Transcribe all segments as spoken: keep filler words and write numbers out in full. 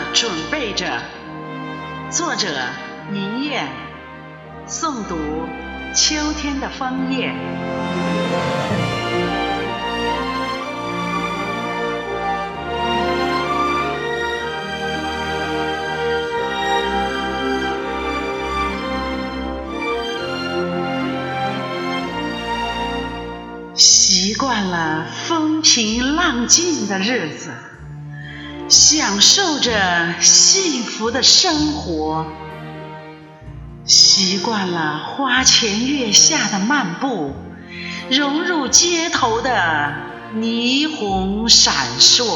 准备着。作者倪燕，诵读秋天的枫叶。习惯了风平浪静的日子，享受着幸福的生活，习惯了花前月下的漫步，融入街头的霓虹闪烁。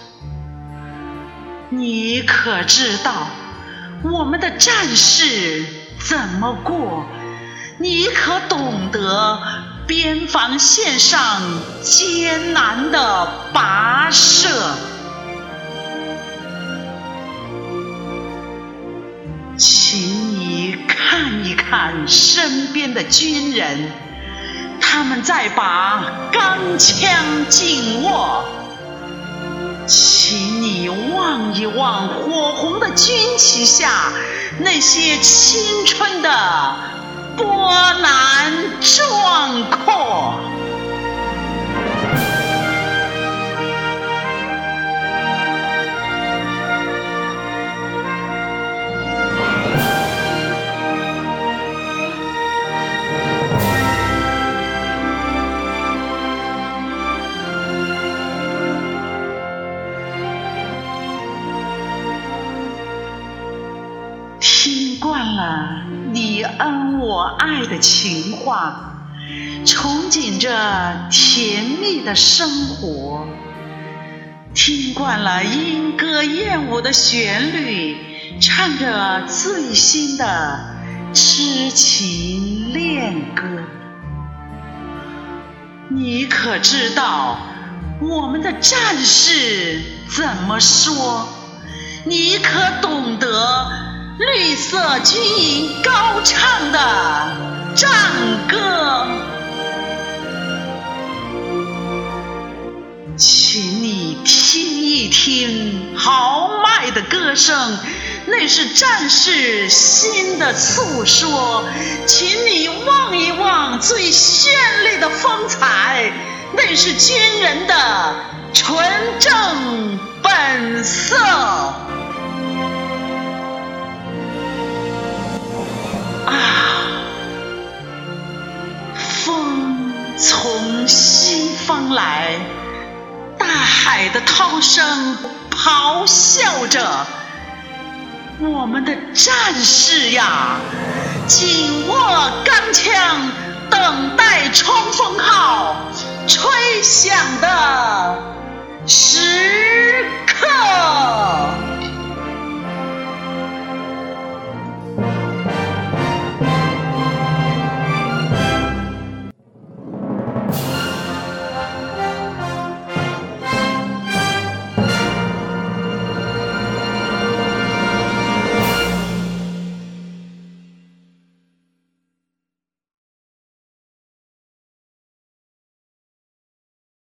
你可知道我们的战事怎么过？你可懂得边防线上艰难的跋涉？请你看一看身边的军人，他们在把钢枪紧握。请你望一望火红的军旗下那些青春的波澜壮阔。听惯了你恩我爱的情话，憧憬着甜蜜的生活，听惯了莺歌燕舞的旋律，唱着最新的痴情恋歌。你可知道我们的战士怎么说？你可懂得绿色军营高唱的战歌？请你听一听豪迈的歌声，那是战士心的诉说。请你望一望最绚丽的风采，那是军人的纯正本色。啊，风从西方来，大海的涛声咆哮着。我们的战士呀，紧握钢枪，等待冲锋号吹响的时刻。